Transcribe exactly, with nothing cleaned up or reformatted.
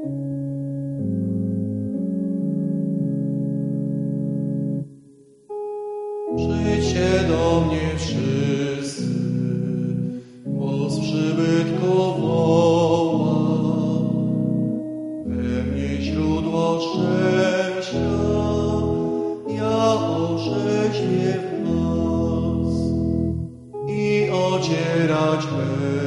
Przyjdźcie do mnie wszyscy, głos przybytku woła. We mnie źródło szczęścia, ja orzeźwię w was i ocierać będę